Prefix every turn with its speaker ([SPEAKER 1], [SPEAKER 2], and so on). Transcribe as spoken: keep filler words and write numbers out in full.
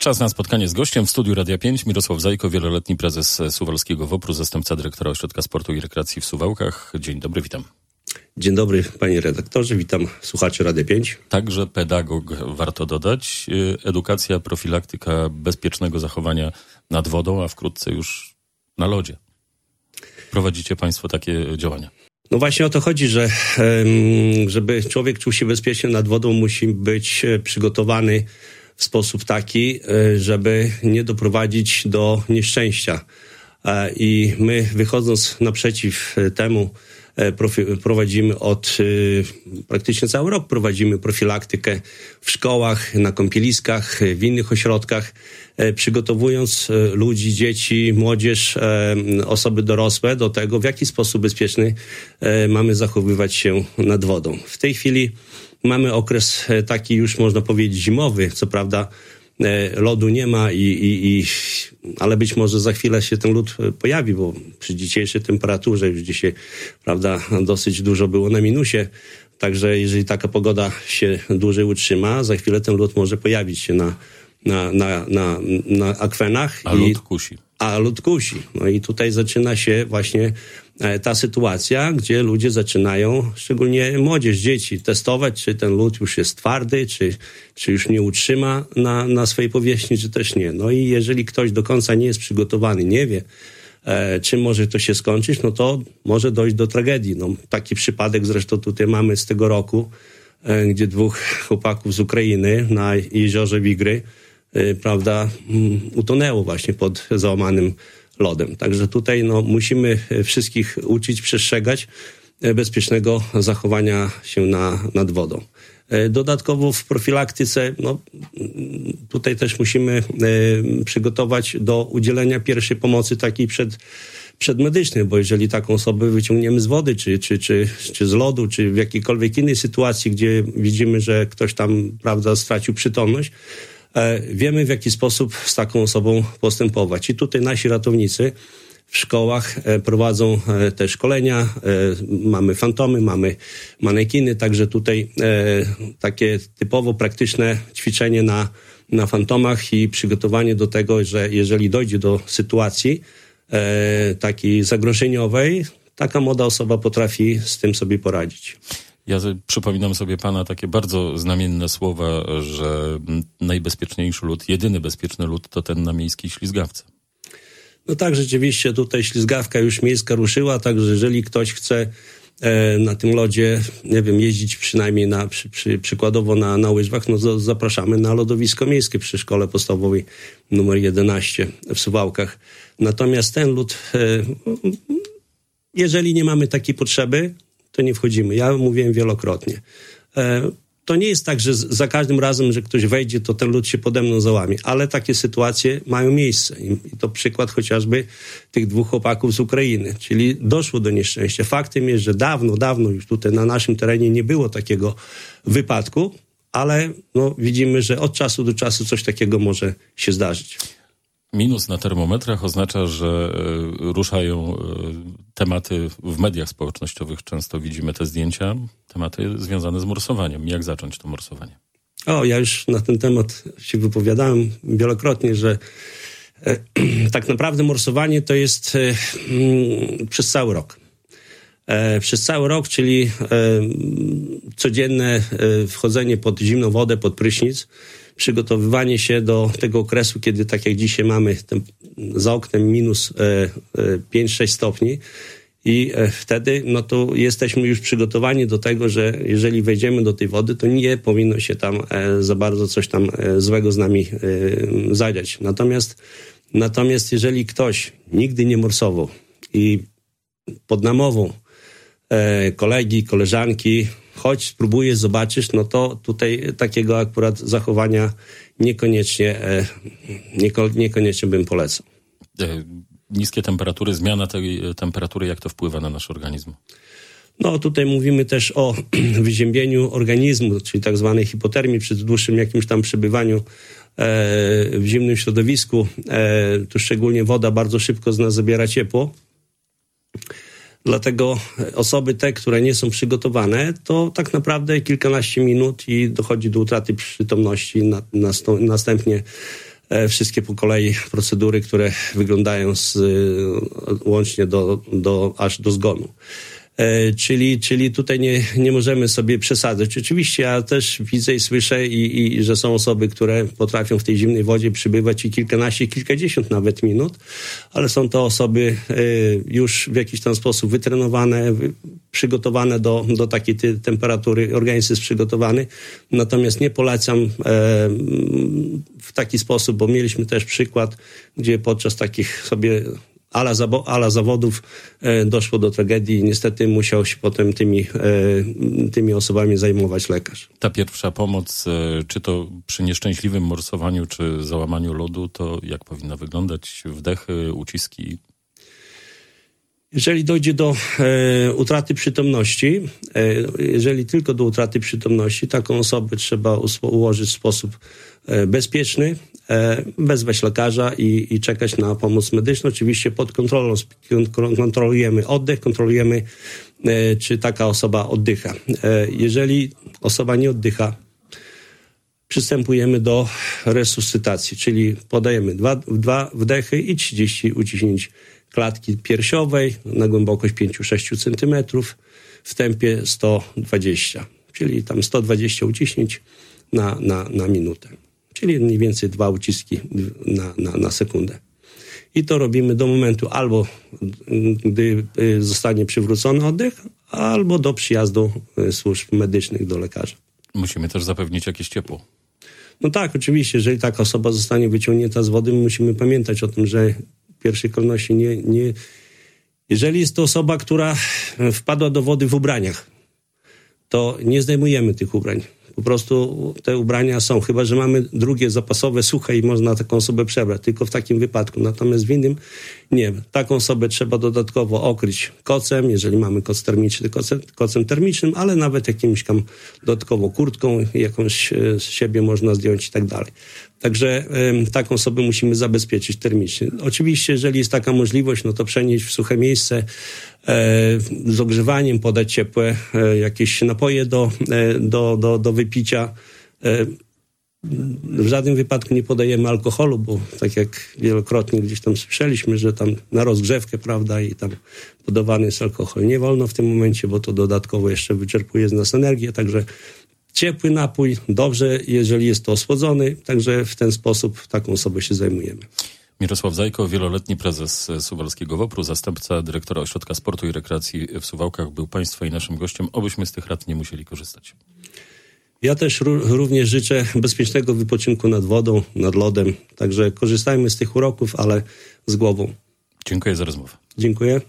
[SPEAKER 1] Czas na spotkanie z gościem w studiu Radia pięć. Mirosław Zajko, wieloletni prezes Suwalskiego W O P R u, zastępca dyrektora Ośrodka Sportu i Rekreacji w Suwałkach. Dzień dobry, witam.
[SPEAKER 2] Dzień dobry, panie redaktorze, witam słuchaczy Radia pięć.
[SPEAKER 1] Także pedagog, warto dodać. Edukacja, profilaktyka bezpiecznego zachowania nad wodą, a wkrótce już na lodzie. Prowadzicie państwo takie działania?
[SPEAKER 2] No właśnie o to chodzi, że żeby człowiek czuł się bezpiecznie nad wodą, musi być przygotowany w sposób taki, żeby nie doprowadzić do nieszczęścia. I my, wychodząc naprzeciw temu, prowadzimy od praktycznie cały rok prowadzimy profilaktykę w szkołach, na kąpieliskach, w innych ośrodkach, przygotowując ludzi, dzieci, młodzież, osoby dorosłe do tego, w jaki sposób bezpieczny mamy zachowywać się nad wodą. W tej chwili mamy okres taki już można powiedzieć zimowy, co prawda lodu nie ma, i, i, i, ale być może za chwilę się ten lód pojawi, bo przy dzisiejszej temperaturze już dzisiaj, prawda, dosyć dużo było na minusie. Także jeżeli taka pogoda się dłużej utrzyma, za chwilę ten lód może pojawić się na, na, na, na, na akwenach.
[SPEAKER 1] A lód kusi.
[SPEAKER 2] A lód kusi. No i tutaj zaczyna się właśnie ta sytuacja, gdzie ludzie zaczynają, szczególnie młodzież, dzieci, testować, czy ten lód już jest twardy, czy, czy już nie utrzyma na, na swojej powierzchni, czy też nie. No i jeżeli ktoś do końca nie jest przygotowany, nie wie, e, czym może to się skończyć, no to może dojść do tragedii. No, taki przypadek zresztą tutaj mamy z tego roku, e, gdzie dwóch chłopaków z Ukrainy na jeziorze Wigry, e, prawda, um, utonęło właśnie pod załamanym lodem. Także tutaj no, musimy wszystkich uczyć, przestrzegać bezpiecznego zachowania się na, nad wodą. Dodatkowo w profilaktyce, no, tutaj też musimy e, przygotować do udzielenia pierwszej pomocy takiej przed, przedmedycznej, bo jeżeli taką osobę wyciągniemy z wody, czy, czy, czy, czy z lodu, czy w jakiejkolwiek innej sytuacji, gdzie widzimy, że ktoś tam, prawda, stracił przytomność, wiemy, w jaki sposób z taką osobą postępować. I tutaj nasi ratownicy w szkołach prowadzą te szkolenia. Mamy fantomy, mamy manekiny, także tutaj takie typowo praktyczne ćwiczenie na, na fantomach i przygotowanie do tego, że jeżeli dojdzie do sytuacji takiej zagrożeniowej, taka młoda osoba potrafi z tym sobie poradzić.
[SPEAKER 1] Ja przypominam sobie pana takie bardzo znamienne słowa, że najbezpieczniejszy lód, jedyny bezpieczny lód to ten na miejskiej ślizgawce.
[SPEAKER 2] No tak, rzeczywiście tutaj ślizgawka już miejska ruszyła, także jeżeli ktoś chce e, na tym lodzie, nie wiem, jeździć przynajmniej na, przy, przy, przykładowo na, na łyżwach, no z, zapraszamy na lodowisko miejskie przy szkole podstawowej numer jedenaście w Suwałkach. Natomiast ten lód, e, jeżeli nie mamy takiej potrzeby, to nie wchodzimy. Ja mówiłem wielokrotnie. E, to nie jest tak, że z, za każdym razem, że ktoś wejdzie, to ten lód się pode mną załamie, ale takie sytuacje mają miejsce. I, i to przykład chociażby tych dwóch chłopaków z Ukrainy, czyli doszło do nieszczęścia. Faktem jest, że dawno, dawno już tutaj na naszym terenie nie było takiego wypadku, ale no, widzimy, że od czasu do czasu coś takiego może się zdarzyć.
[SPEAKER 1] Minus na termometrach oznacza, że y, ruszają y, tematy w mediach społecznościowych. Często widzimy te zdjęcia, tematy związane z morsowaniem. Jak zacząć to morsowanie? O,
[SPEAKER 2] ja już na ten temat się wypowiadałem wielokrotnie, że e, tak naprawdę morsowanie to jest e, m, przez cały rok. E, przez cały rok, czyli e, codzienne e, wchodzenie pod zimną wodę, pod prysznic, przygotowywanie się do tego okresu, kiedy tak jak dzisiaj mamy ten, za oknem minus e, e, pięć sześć stopni i e, wtedy no to jesteśmy już przygotowani do tego, że jeżeli wejdziemy do tej wody, to nie powinno się tam e, za bardzo coś tam e, złego z nami e, zadziać. Natomiast, natomiast jeżeli ktoś nigdy nie morsował i pod namową e, kolegi, koleżanki, choć spróbujesz, zobaczysz, no to tutaj takiego akurat zachowania niekoniecznie, e, nieko, niekoniecznie bym polecał.
[SPEAKER 1] E, niskie temperatury, zmiana tej temperatury, jak to wpływa na nasz organizm?
[SPEAKER 2] No tutaj mówimy też o wyziębieniu organizmu, czyli tak zwanej hipotermii przy dłuższym jakimś tam przebywaniu e, w zimnym środowisku. E, tu szczególnie woda bardzo szybko z nas zabiera ciepło. Dlatego osoby te, które nie są przygotowane, to tak naprawdę kilkanaście minut i dochodzi do utraty przytomności, na, następnie wszystkie po kolei procedury, które wyglądają z, łącznie do, do, aż do zgonu. Czyli, czyli tutaj nie, nie możemy sobie przesadzać. Oczywiście ja też widzę i słyszę, i, i, że są osoby, które potrafią w tej zimnej wodzie przybywać i kilkanaście, kilkadziesiąt nawet minut, ale są to osoby już w jakiś tam sposób wytrenowane, przygotowane do, do takiej temperatury. Organizm jest przygotowany. Natomiast nie polecam w taki sposób, bo mieliśmy też przykład, gdzie podczas takich sobie ala, zabo- ala zawodów e, doszło do tragedii i niestety musiał się potem tymi, e, tymi osobami zajmować lekarz.
[SPEAKER 1] Ta pierwsza pomoc, e, czy to przy nieszczęśliwym morsowaniu, czy załamaniu lodu, to jak powinna wyglądać? Wdechy, uciski?
[SPEAKER 2] Jeżeli dojdzie do e, utraty przytomności, e, jeżeli tylko do utraty przytomności, taką osobę trzeba uspo- ułożyć w sposób e, bezpieczny, e, wezwać lekarza i, i czekać na pomoc medyczną. Oczywiście pod kontrolą kontrolujemy oddech, kontrolujemy, e, czy taka osoba oddycha. E, jeżeli osoba nie oddycha, przystępujemy do resuscytacji, czyli podajemy dwa, dwa wdechy i trzydzieści uciśnięć klatki piersiowej na głębokość pięć do sześciu centymetrów w tempie sto dwadzieścia, czyli tam sto dwadzieścia uciśnięć na, na, na minutę, czyli mniej więcej dwa uciski na, na, na sekundę. I to robimy do momentu albo gdy zostanie przywrócony oddech, albo do przyjazdu służb medycznych do lekarza.
[SPEAKER 1] Musimy też zapewnić jakieś ciepło.
[SPEAKER 2] No tak, oczywiście, jeżeli taka osoba zostanie wyciągnięta z wody, musimy pamiętać o tym, że w pierwszej kolejności nie, nie... Jeżeli jest to osoba, która wpadła do wody w ubraniach, to nie zdejmujemy tych ubrań. Po prostu te ubrania są, chyba że mamy drugie zapasowe, suche i można taką osobę przebrać, tylko w takim wypadku. Natomiast w innym nie. Taką osobę trzeba dodatkowo okryć kocem, jeżeli mamy koc termiczny, kocem, kocem termicznym, ale nawet jakimś tam dodatkowo kurtką, jakąś z siebie można zdjąć i tak dalej. Także y, taką osobę musimy zabezpieczyć termicznie. Oczywiście, jeżeli jest taka możliwość, no to przenieść w suche miejsce, y, z ogrzewaniem, podać ciepłe y, jakieś napoje do, y, do, do, do wypicia. Y, w żadnym wypadku nie podajemy alkoholu, bo tak jak wielokrotnie gdzieś tam słyszeliśmy, że tam na rozgrzewkę, prawda, i tam podawany jest alkohol. Nie wolno w tym momencie, bo to dodatkowo jeszcze wyczerpuje z nas energię, także ciepły napój, dobrze, jeżeli jest to osłodzony, także w ten sposób taką osobę się zajmujemy.
[SPEAKER 1] Mirosław Zajko, wieloletni prezes Suwalskiego WOPR-u, zastępca dyrektora Ośrodka Sportu i Rekreacji w Suwałkach, był Państwa i naszym gościem. Obyśmy z tych rad nie musieli korzystać.
[SPEAKER 2] Ja też również życzę bezpiecznego wypoczynku nad wodą, nad lodem, także korzystajmy z tych uroków, ale z głową.
[SPEAKER 1] Dziękuję za rozmowę.
[SPEAKER 2] Dziękuję.